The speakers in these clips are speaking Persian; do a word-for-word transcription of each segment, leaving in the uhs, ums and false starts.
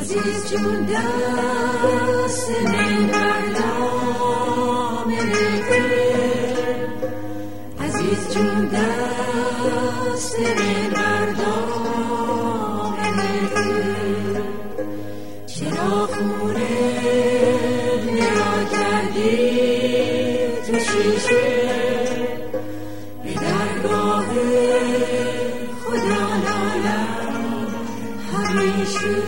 عزیز جون دست من بردام نگیر، عزیز جون دست من بردام نگیر. چرا خونه نگاه کردی تو شیشه، به درگاه خدا نالم همیشه.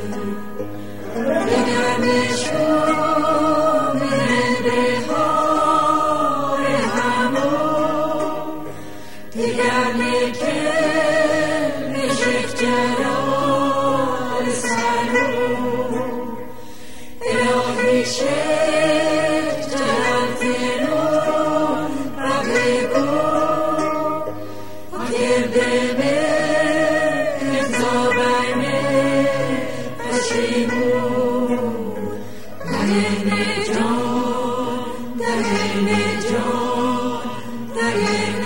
بگرمشون به بهار همون، دگرمه که بشک جلال سرون، الهی شک جلال تنون بقی بود آگر دمه انزابه پشیمون. درین جان درین جان درین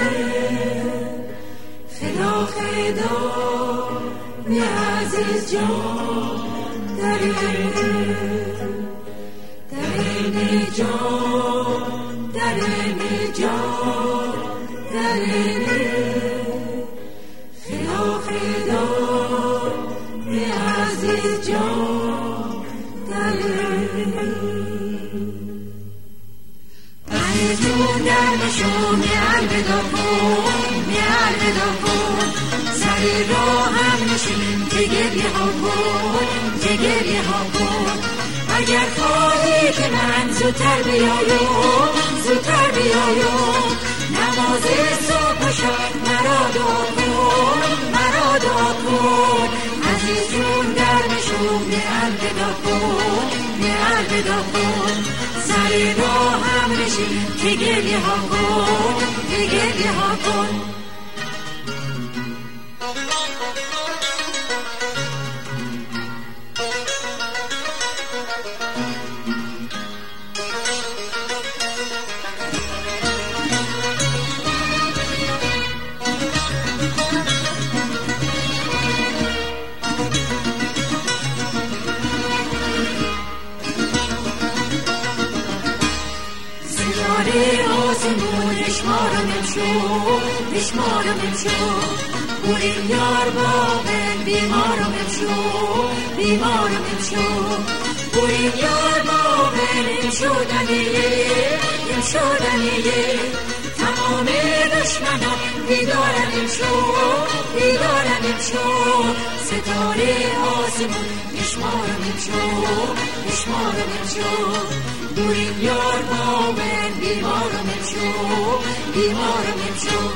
خدا خدا می عزیز جان درین درین جان درین جان درین خدا خدا می عزیز جان درین. جون درمشو می الودا کن می الودا کن، سر راه هم نشین که گریه ها کن که گریه ها کن. اگر خواهی که من زودتر بیایم زودتر بیایم، نماز صبح و شب مرا دعا کن مرا دعا کن. عزیز جون درمشو می الودا کن می الودا کن، سر راه هم نشین که گریه ها کن که گریه ها کن. بشمارم امشو بشمارم امشو، بریم یار با من بیمارم امشو بیمارم امشو. بریم یار با من امشو دنیه امشو دنیه، تمام دشمنان بیدارم امشو بیدارم امشو. ستاره آسمون بشمارم امشو بشمارم امشو، بریم یار با من بیمارم امشو بیمارم امشو.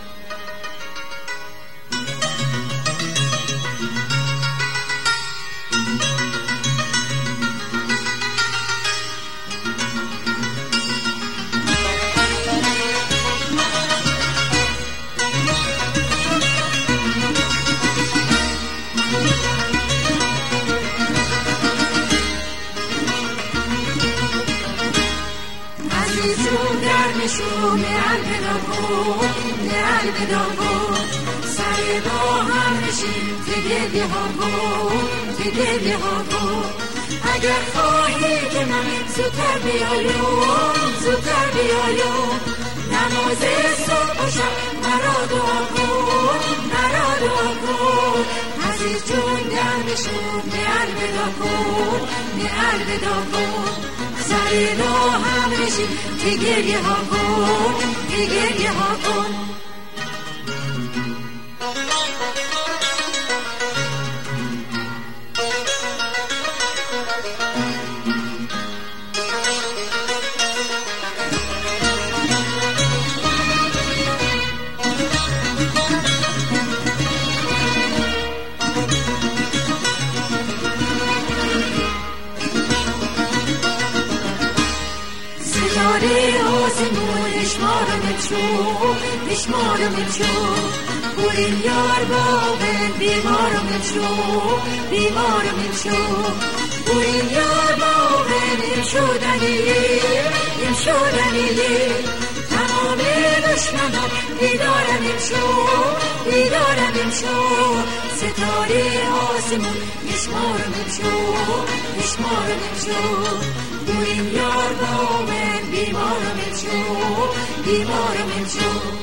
درمشو می الودا کن می الودا کن، سر راه هم نشین که گریه ها کن که گریه ها کن. اگر خواهی که من زودتر بیایم زودتر بیایم، نماز صبح و شب مرا دعا کن مرا دعا کن. عزیز جون درمشو می الودا کن می الودا کن، سر راه هم نشین که گریه ها کن که گریه ها کن. بشمارم امشو بشمارم امشو، بریم یار با من بیمارم امشو بیمارم امشو. بریم یار با من امشو دنیه امشو دنیه، تمام نام دشمنان بیدارم امشو بیدارم امشو ستاره آسمون میشمارم امشو میشمارم امشو دویم یار با من بیمارم امشو بیمارم امشو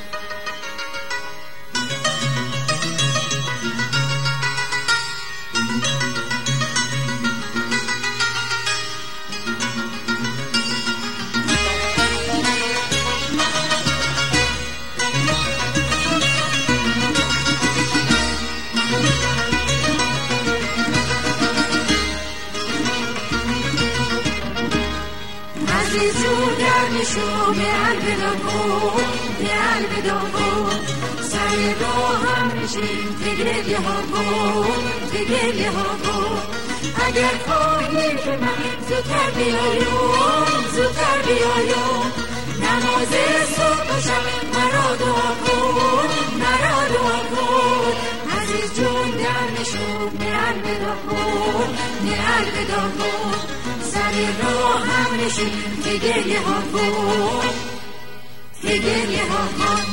شو به الوداع کن به الوداع کن سر راه هم میشیم به گریه ها کن به گریه ها کن اگر خواهی که من زودتر بیایم زودتر بیایم نماز صبح و شب مرا دعا کن مرا دعا کن عزیز جون در نشو به الوداع کن به الوداع کن سر راه هم نشین که گریه ها کن که گریه ها کن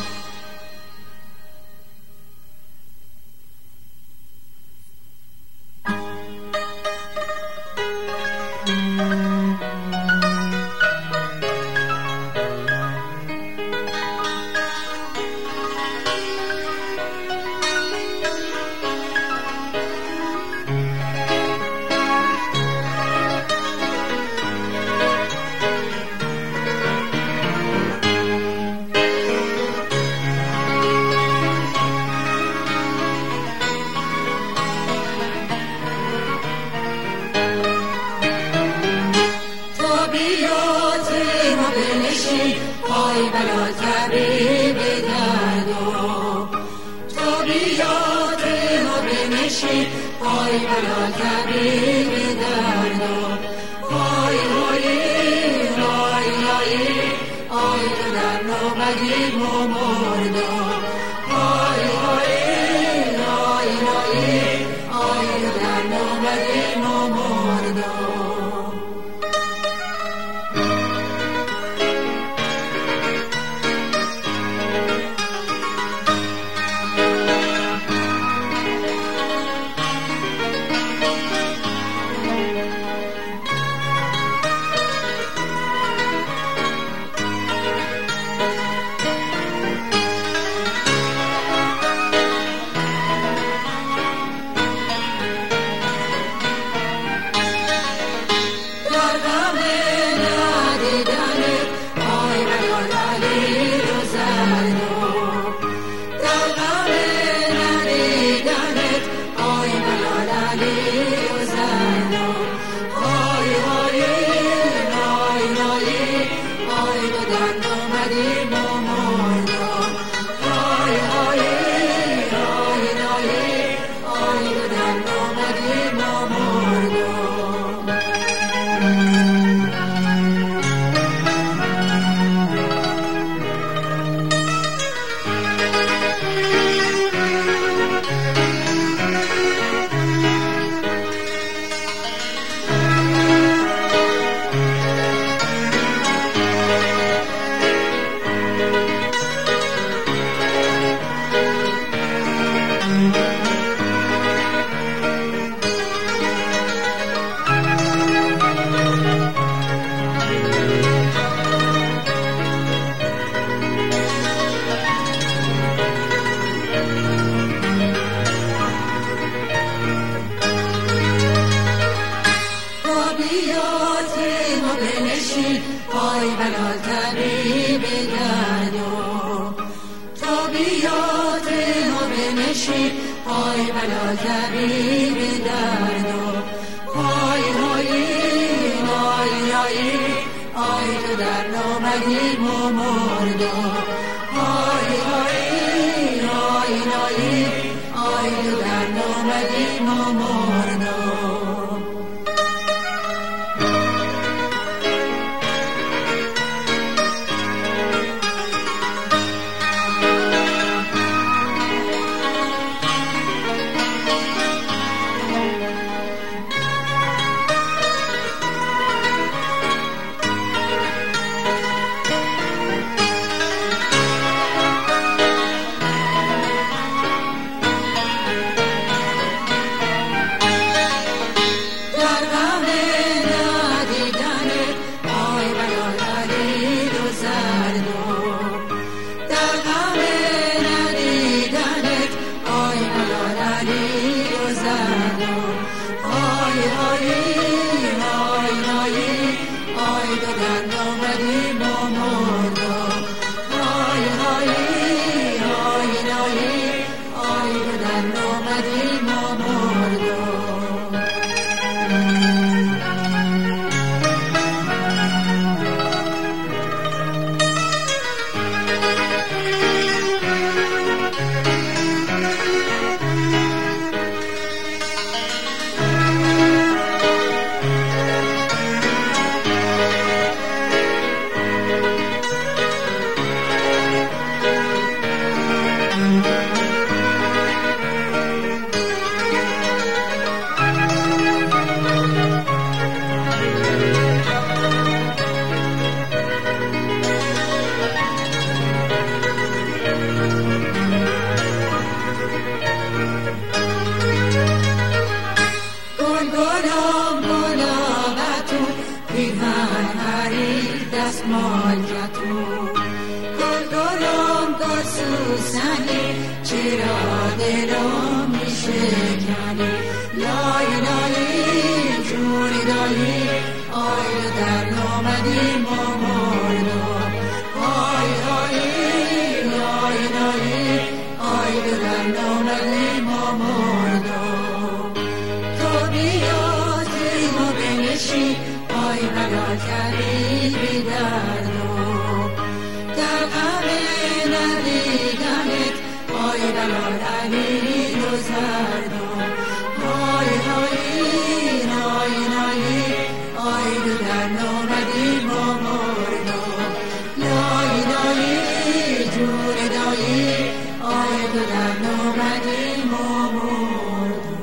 چرا دلم میشکنی لای لای جون دایی آی در نامدی ما مردم آی آی لای لای آی در نامدی ما مردم تو بیا زیما بنشی آی بلا کردی بی دردم در غم ندیدنت آی بلا علی و زردم آی آی آی آی آی دو در نامدی ما مردم لای لای جون دایی آی دو در نامدی ما مردم.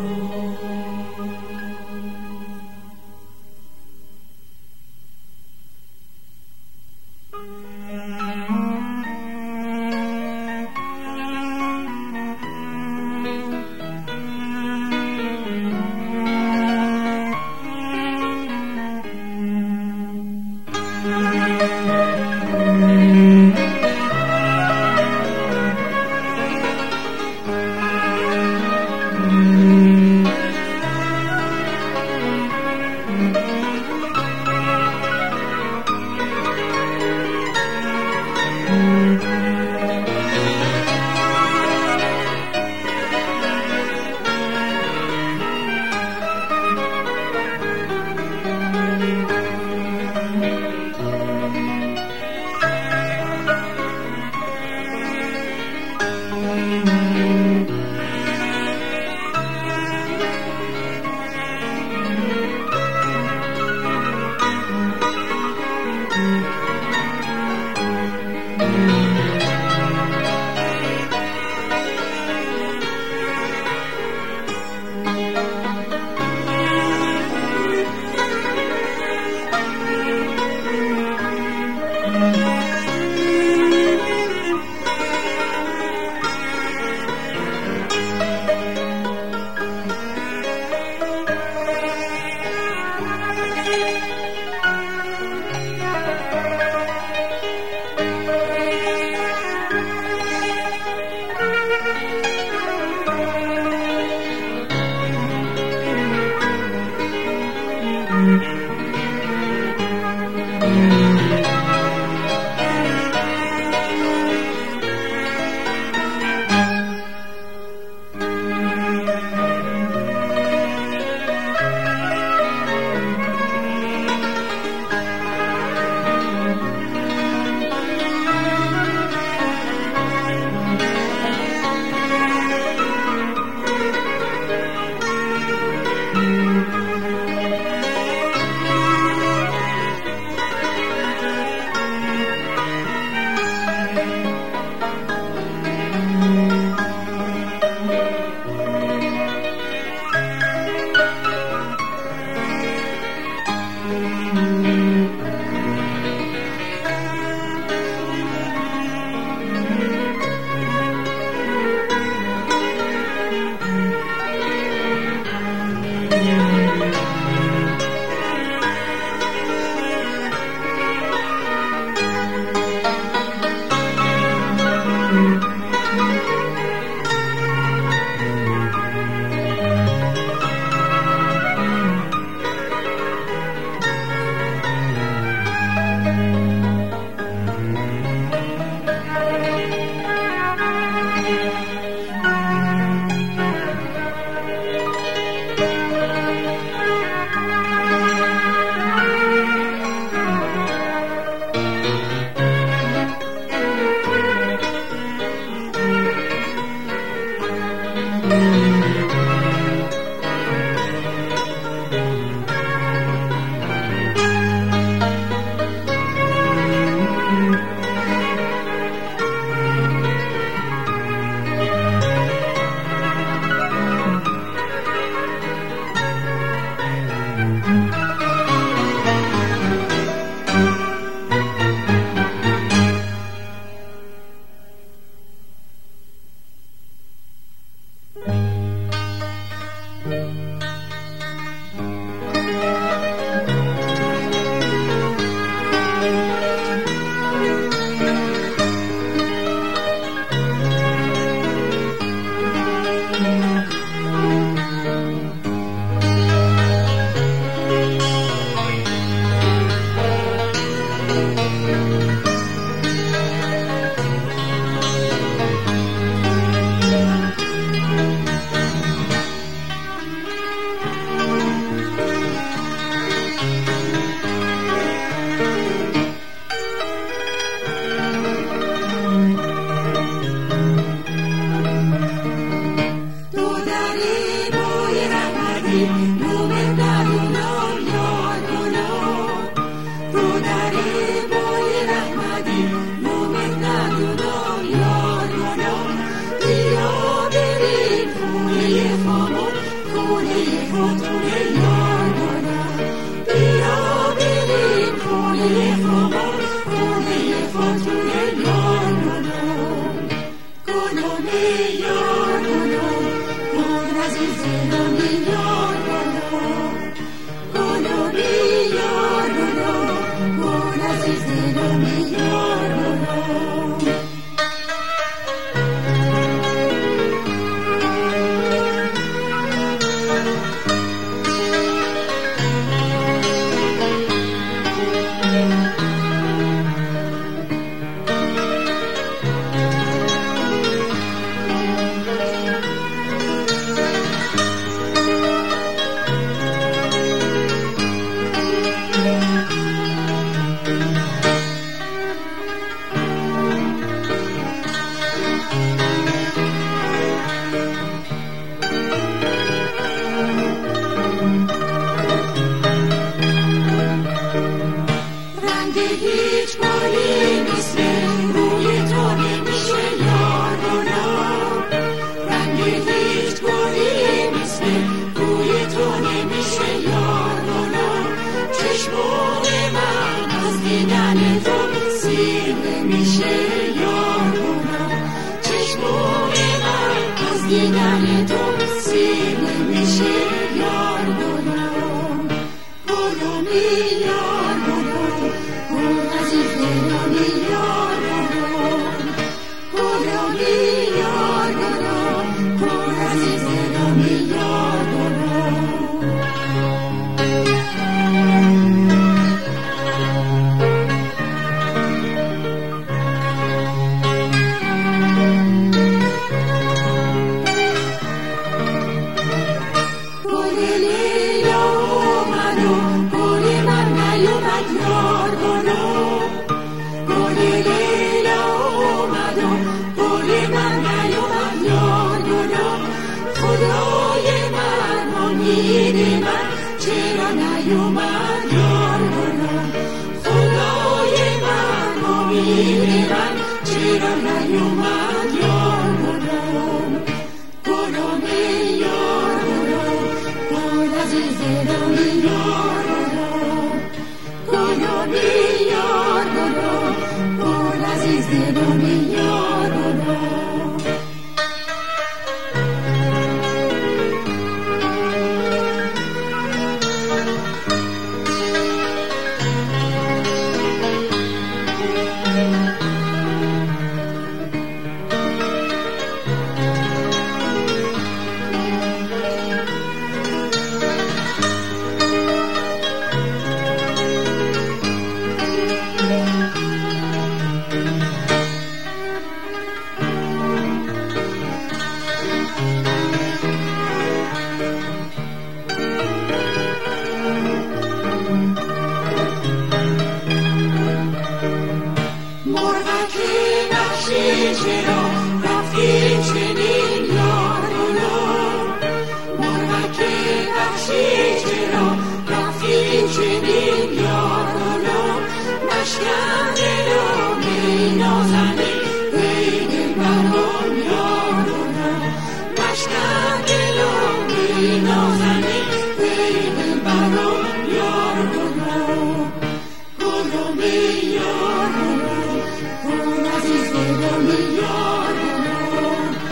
دل برام یار گلو گلومی یار گلو گل عزیز گلومی یار گلو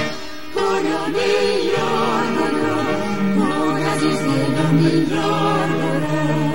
گلومی یار گلو گل عزیز گلومی یار گلو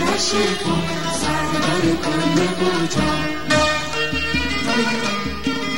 Shit,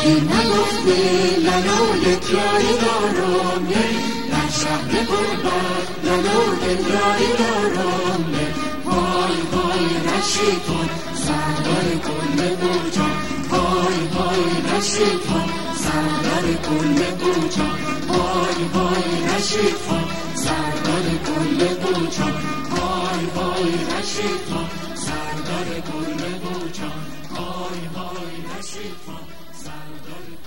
نگفتی لالو یکیایی دارم در شهر قربت لالو دلیایی دارم های های رشیدان سردار کل بوجا های های رشیدان سردار کل بوجا های های رشیدان سردار کل بوجا های های رشیدان سردار کل بوجا های های رشیدان سردار